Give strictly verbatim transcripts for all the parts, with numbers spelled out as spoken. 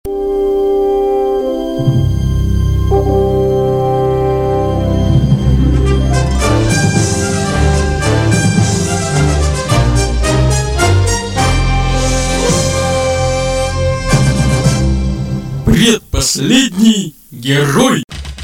Предпоследний герой.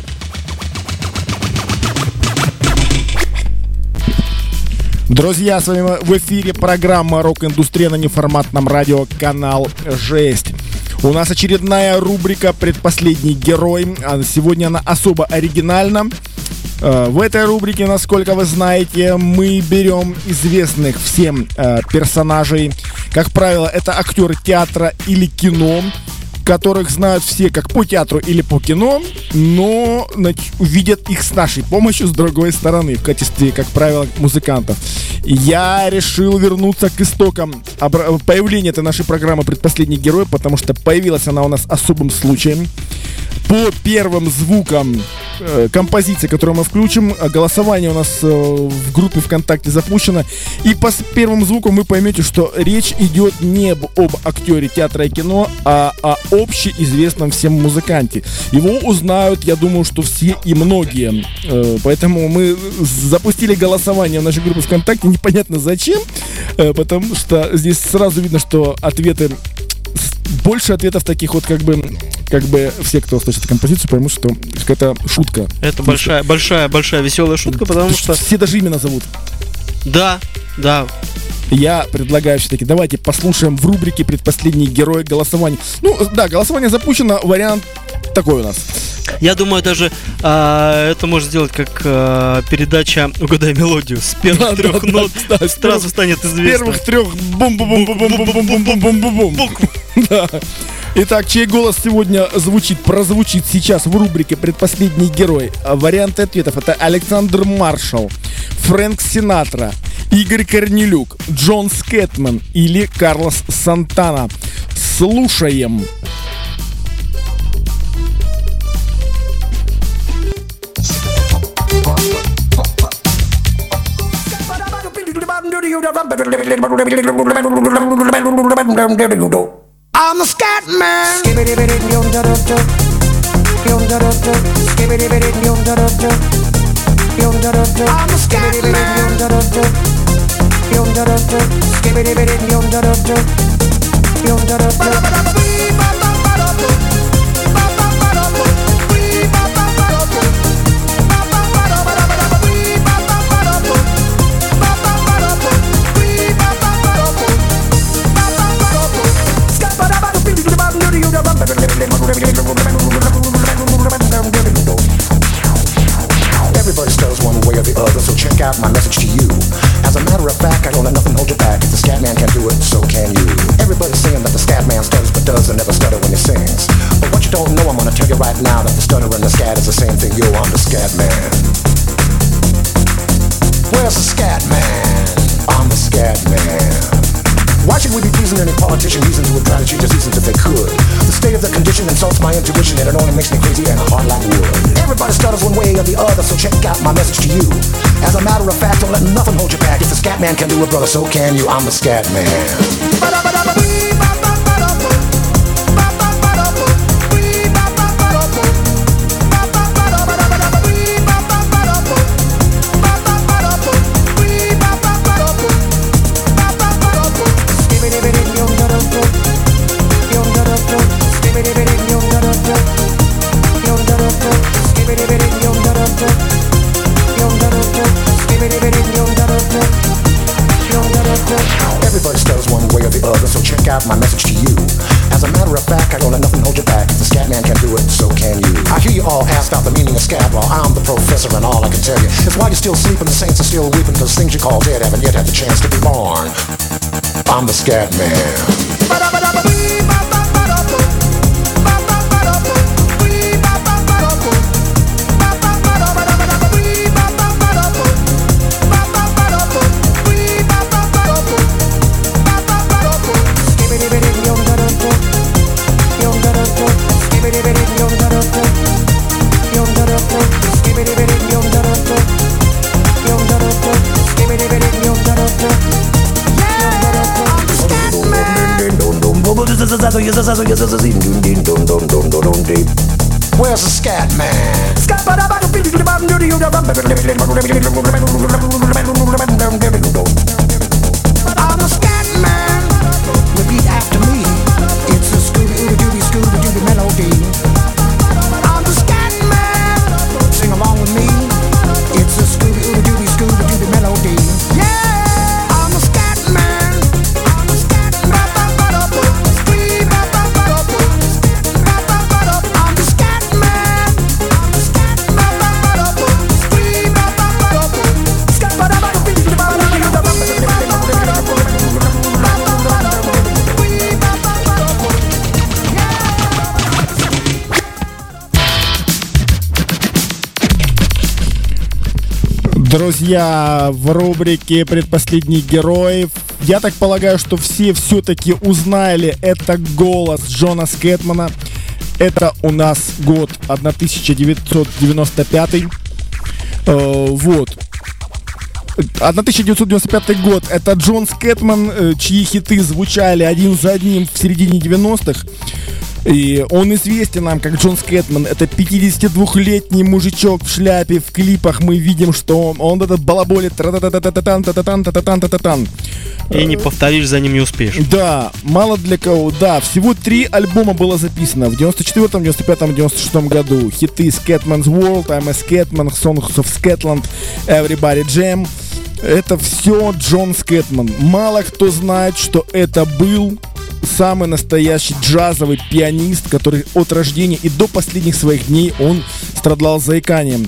Друзья, с вами в эфире программа «Рок-индустрия» на неформатном радио канал Жесть. У нас очередная рубрика «Предпоследний герой». Сегодня она особо оригинальна. В этой рубрике, насколько вы знаете, мы берем известных всем персонажей. Как правило, это актеры театра или кино, которых знают все как по театру или по кино, но увидят их с нашей помощью с другой стороны, в качестве, как правило, музыкантов. Я решил вернуться к истокам появления этой нашей программы «Предпоследний герой», потому что появилась она у нас особым случаем. По первым звукам э, композиции, которую мы включим, голосование у нас э, в группе ВКонтакте запущено. И по первым звукам вы поймете, что речь идет не об, об актере театра и кино, а о общеизвестном всем музыканте. Его узнают, я думаю, что все и многие. Э, поэтому мы запустили голосование в нашей группе ВКонтакте. Непонятно зачем, э, потому что здесь сразу видно, что ответы... Больше ответов таких вот, как бы, как бы все, кто слышит композицию, поймут, что это шутка. Это большая, большая, большая веселая шутка, потому что... Все даже имя назовут. Да, да. Я предлагаю все-таки, давайте послушаем в рубрике «Предпоследний герой» голосование. Ну, да, голосование запущено, вариант такой у нас. Я думаю, даже а, это можно сделать как а, передача «Угадай мелодию». С первых да, трех да, нот да, да, сразу станет известно. С первых трех бум-бум-бум-бум-бум-бум-бум-бум-бум-бум. Да. Итак, чей голос сегодня звучит, прозвучит сейчас в рубрике «Предпоследний герой»? Варианты ответов — это Александр Маршал, Фрэнк Синатра, Игорь Корнелюк, Джон Скэтман или Карлос Сантана. Слушаем. I'm the scat man. I'm the scat Everybody stutters one way or the other, so check out my message to you. As a matter of fact, I don't let nothing hold you back. If the scat man can do it, so can you. Everybody's saying that the scat man stutters but does and never stutter when he sings. But what you don't know, I'm gonna tell you right now, that the stutter and the scat is the same thing. Yo, I'm the scat man. Where's the scat man? I'm the scat man. Why should we be pleasing any politician? Reasons who would try to cheat us reasons if they could. The state of the condition insults my intuition, and it only makes me crazy and hard like wood. Everybody stutters one way or the other, so check out my message to you. As a matter of fact, don't let nothing hold you back. If the scat man can do it, brother, so can you. I'm the scat man. Everybody stutters one way or the other, so check out my message to you. As a matter of fact, I don't let nothing hold you back. If the scat man can do it, so can you. I hear you all ask out the meaning of scat, well, I'm the professor and all I can tell you is why you're still sleeping, the saints are still weeping, cause things you call dead haven't yet had the chance to be born. I'm the scat man. Where's the scat man? I'm a scat man. Repeat after me. It's a Scooby-Dooby, Scooby-Dooby melody. I'm the scat man. Sing along with me. It's a Scooby-Dooby, Scooby-Dooby melody. Yeah, I'm a scat man. I'm a scat man. I'm the scat man. Друзья, в рубрике «Предпоследний герой». Я так полагаю, что все все-таки узнали, это голос Джона Скэтмана. Это у нас год тысяча девятьсот девяносто пятый. Э, вот. тысяча девятьсот девяносто пятый год. Это Джон Скэтман, чьи хиты звучали один за одним в середине девяностых. И он известен нам как Джон Скэтман. Это пятидесятидвухлетний мужичок в шляпе. В клипах мы видим, что он, он этот балаболит. Та-та-та-та-та-тан-та-та-тан-та-та-тан-та-тан. И не повторишь, за ним не успеешь. Да, мало для кого. Да, всего три альбома было записано. В девяносто четвёртом, девяносто пятом, девяносто шестом году. Хиты Scatman's World, I'm a Scatman, Songs of Scotland, Everybody Jam. Это все Джон Скэтман. Мало кто знает, что это был самый настоящий джазовый пианист, который от рождения и до последних своих дней он страдал заиканием.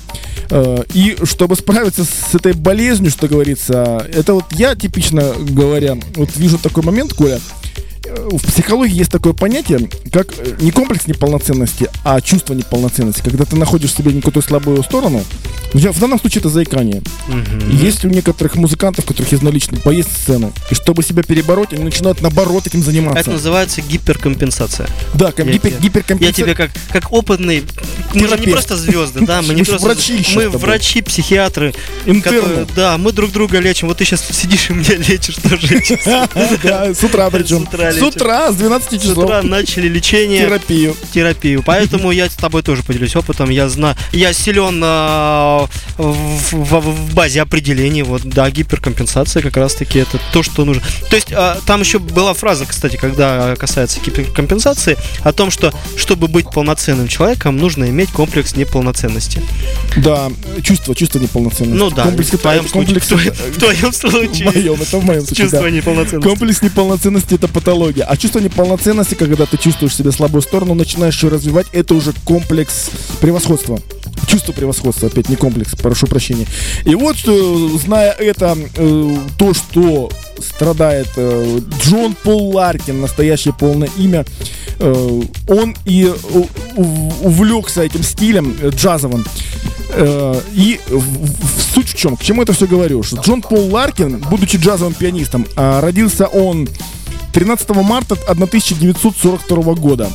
И чтобы справиться с этой болезнью, что говорится, это вот я, типично говоря, вот вижу такой момент, Коля. В психологии есть такое понятие, как не комплекс неполноценности, а чувство неполноценности. Когда ты находишь в себе некую слабую сторону, в данном случае это заикание. Mm-hmm. Есть у некоторых музыкантов, у которых есть наличные, поесть сцену. И чтобы себя перебороть, они начинают наоборот этим заниматься. Это называется гиперкомпенсация. Да, ком- гипер- я, гиперкомпенсация. Я тебе как, как опытный, мы же не просто звезды, да, мы не просто врачи, мы врачи, психиатры, которые, да, мы друг друга лечим. Вот ты сейчас сидишь и меня лечишь тоже. Да, с утра причем. С утра, с двенадцати часов. С утра начали лечение. Терапию. Терапию. Поэтому я с тобой тоже поделюсь опытом. Я знаю, я силен э, в, в, в базе определений. Вот, да, гиперкомпенсация как раз-таки это то, что нужно. То есть э, там еще была фраза, кстати, когда касается гиперкомпенсации, о том, что чтобы быть полноценным человеком, нужно иметь комплекс неполноценности. Да, чувство, чувство неполноценности. Ну да, комплекс, в твоем комплекс, случае. В твоем случае. В моем, это в моем случае. Чувство да. неполноценности. Комплекс неполноценности — это патология. А чувство неполноценности, когда ты чувствуешь себе слабую сторону, начинаешь ее развивать, это уже комплекс превосходства. Чувство превосходства, опять не комплекс, прошу прощения. И вот, зная это, то, что страдает Джон Пол Ларкин, настоящее полное имя, он и увлекся этим стилем джазовым. И суть в чем? К чему это все говорю? Что Джон Пол Ларкин, будучи джазовым пианистом, родился он тринадцатого марта тысяча девятьсот сорок второго года.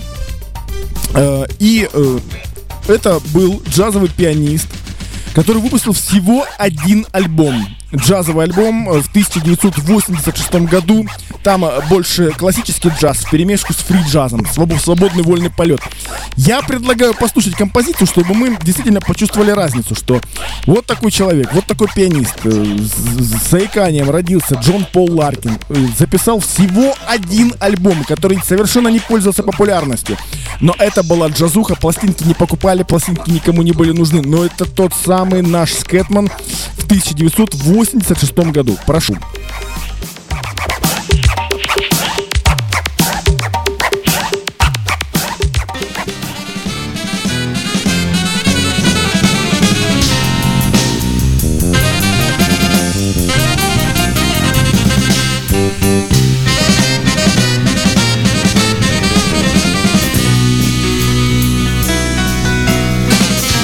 И это был джазовый пианист, который выпустил всего один альбом. Джазовый альбом в тысяча девятьсот восемьдесят шестом году. Там больше классический джаз вперемешку с фри-джазом. Свободный вольный полет. Я предлагаю послушать композицию, чтобы мы действительно почувствовали разницу, что вот такой человек, вот такой пианист с заиканием родился Джон Пол Ларкин. Записал всего один альбом, который совершенно не пользовался популярностью. Но это была джазуха, пластинки не покупали, пластинки никому не были нужны. Но это тот самый наш Скэтман в тысяча девятьсот восемьдесят шестом году. Прошу.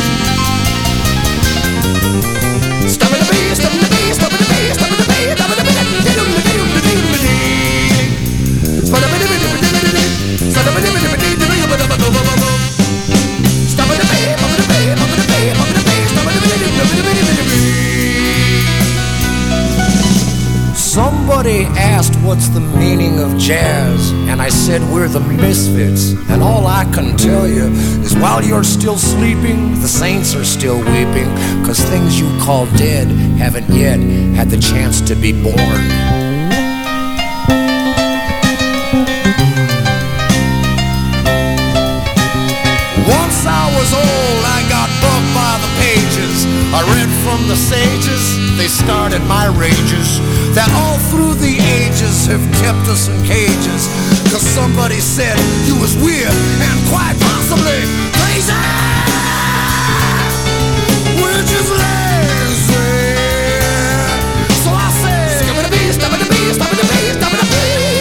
Stop it, the beat, stop it, the beat, stop it, the beat, stop it, the beat. asked what's the meaning of jazz, and I said we're the misfits. And all I can tell you is while you're still sleeping, the saints are still weeping, 'cause things you call dead haven't yet had the chance to be born. Once I was old, I got bugged by the pages. I read from the sages, they started my rages, that all through the ages have kept us in cages. 'Cause somebody said you was weird and quite possibly crazy. We're just lazy. So I say, stop it a bee, stop it a bee, stop it a bee, stop it a bee.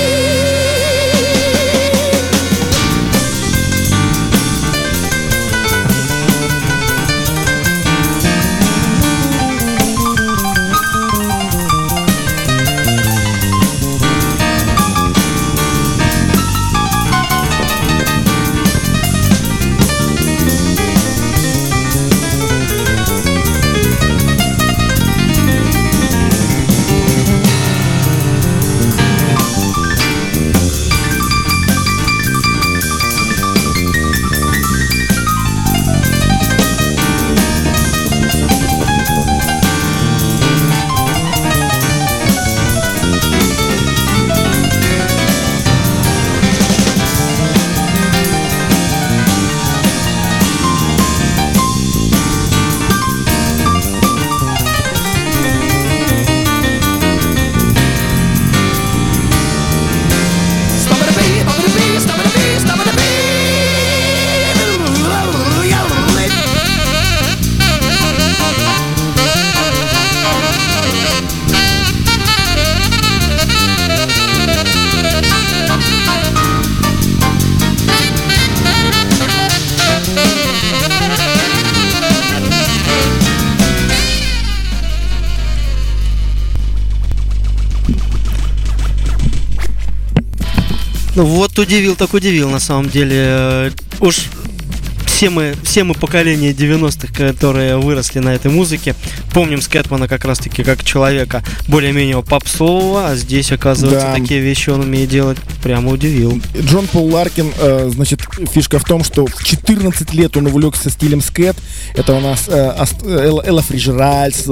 Ну вот удивил, так удивил на самом деле. Уж все мы, все мы поколение девяностых, которые выросли на этой музыке, помним Скэтмана как раз-таки как человека более-менее попсового, а здесь, оказывается, да, такие вещи он умеет делать, прямо удивил. Джон Пол Ларкин, э, значит, фишка в том, что в четырнадцать лет он увлекся стилем скэт. Это у нас э, Элла Фиджеральд, э,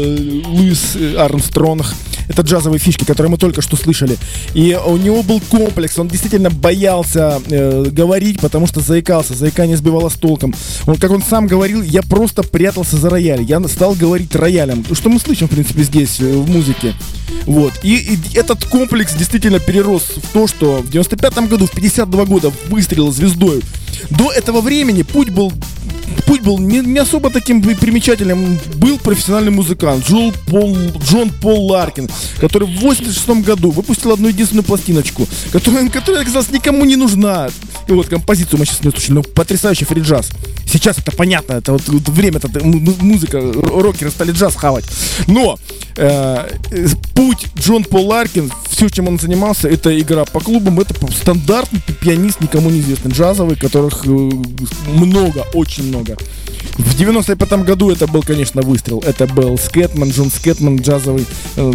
Луис Армстронг. Это джазовые фишки, которые мы только что слышали. И у него был комплекс, он действительно боялся э, говорить, потому что заикался, заикание сбивало с толком. Он, как он сам говорил, я просто прятался за рояль, я стал говорить роялем, что мы слышим, в принципе, здесь, в музыке. Вот. И, и этот комплекс действительно перерос в то, что в девяносто пятом году, в пятьдесят два года выстрелил звездой. До этого времени путь был Путь был не, не особо таким примечательным. Был профессиональный музыкант Джон Пол, Джон Пол Ларкин, который в восемьдесят шестом году выпустил одну единственную пластиночку, которая, которая оказалась никому не нужна. И вот композицию мы сейчас не слушали, но потрясающий фри-джаз. Сейчас это понятно, это вот, вот время, это музыка, рокеры стали джаз хавать. Но э, путь Джон Пол Ларкин, все, чем он занимался, это игра по клубам, это стандартный пианист, никому неизвестный, джазовый, которых э, много, очень много. В девяносто пятом году это был, конечно, выстрел. Это был Скэтман, Джон Скэтман, джазовый, э,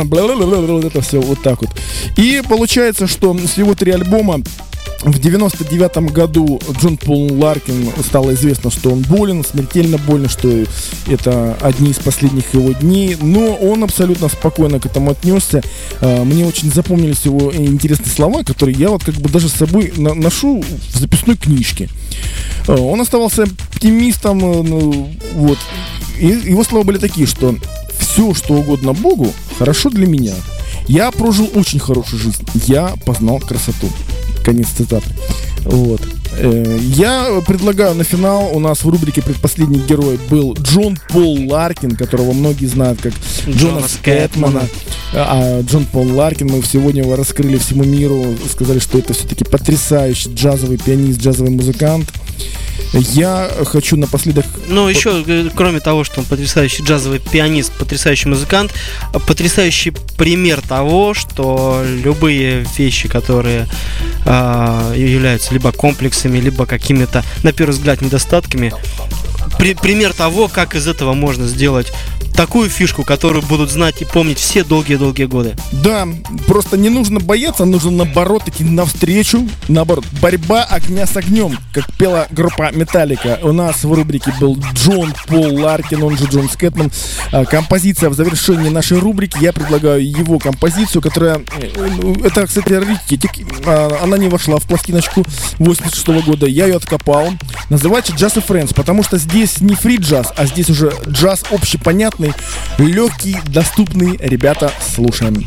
это все вот так вот. И получается, что с его три альбома в девяносто девятом году Джон Пол Ларкин стало известно, что он болен, смертельно болен, что это одни из последних его дней, но он абсолютно спокойно к этому отнесся. Мне очень запомнились его интересные слова, которые я вот как бы даже с собой ношу в записной книжке. Он оставался оптимистом, вот. И его слова были такие, что все, что угодно Богу, хорошо для меня. Я прожил очень хорошую жизнь, я познал красоту. Конец цитаты. Вот. Я предлагаю на финал, у нас в рубрике «Предпоследний герой» был Джон Пол Ларкин, которого многие знают как Джона, Джона Скэтмана. А Джон Пол Ларкин, мы сегодня его раскрыли всему миру, сказали, что это все-таки потрясающий джазовый пианист, джазовый музыкант. Я хочу напоследок... Ну, еще, кроме того, что он потрясающий джазовый пианист, потрясающий музыкант, потрясающий пример того, что любые вещи, которые э, являются либо комплексами, либо какими-то, на первый взгляд, недостатками, при, пример того, как из этого можно сделать такую фишку, которую будут знать и помнить все долгие-долгие годы. Да, просто не нужно бояться, нужно наоборот идти навстречу. Наоборот, борьба огня с огнем, как пела группа Металлика. У нас в рубрике был Джон Пол Ларкин, он же Джон Скэтман. Композиция в завершении нашей рубрики. Я предлагаю его композицию, которая... Это, кстати, раритетик. Она не вошла в пластиночку восемьдесят шестого года. Я ее откопал. Называется Just a Friends, потому что здесь не фри джаз, а здесь уже джаз общепонятный, легкий, доступный. Ребята, слушаем.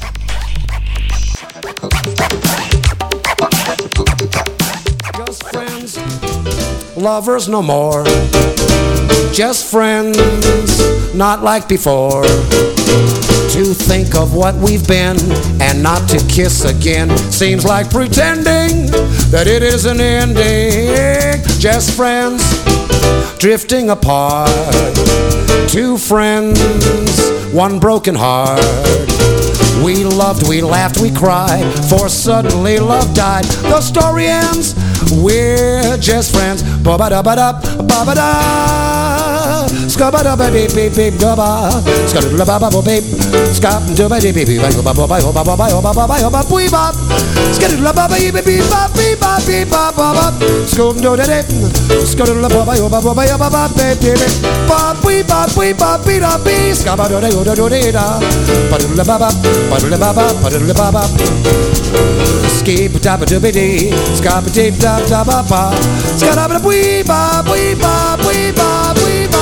Just friends, lovers no more. Just friends, not like before. To think of what we've been and not to kiss again seems like pretending that it isn't ending. Just friends, drifting apart. Two friends, one broken heart. We loved, we laughed, we cried, for suddenly love died. The story ends, we're just friends. Ba-ba-da-ba-da, ba-ba-da. Ska-ba-da-ba-beep-beep-beep-da-ba. Ska-da-da-ba-ba-beep. Ska-da-da-ba-beep-beep-beep-ba-ba-ba-ba-ba-ba-ba-ba-ba-ba-ba-ba-ba-ba. Ska-da-da-ba-beep-beep-beep-beep-beep-beep-beep-beep-beep. Skum-do-da-dip. Ska-da-da-ba-ba-ba-ba-ba-ba-ba-beep-beep. Ba-beep-ba-beep-ba-beep-da-beep. Ska-ba-da-da-da-da-da-da. Ba-da-da-ba-ba. Ba-da-da-ba-ba. Ba-da-da-ba-ba. Skip-da-ba-da-ba-dee. Ska-ba-deep-da-da-ba-ba. Ska-da-ba-da-bwee-ba-bwee-ba-bwee-ba-bwee-ba.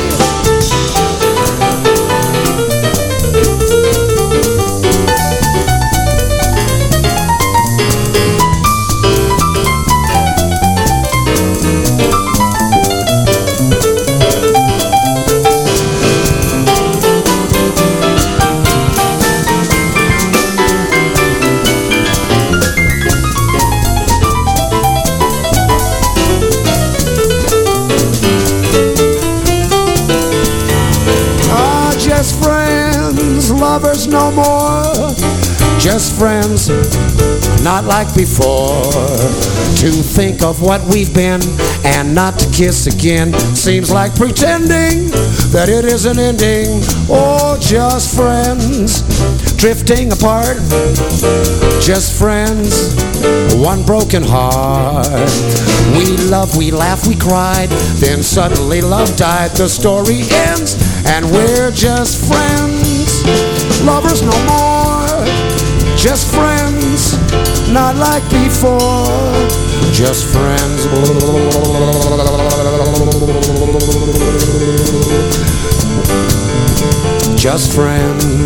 Lovers no more, just friends, not like before. To think of what we've been and not to kiss again seems like pretending that it isn't ending. Oh, just friends, drifting apart. Just friends, one broken heart. We loved, we laughed, we cried, then suddenly love died. The story ends and we're just friends. Lovers no more, just friends, not like before. Just friends. Just friends.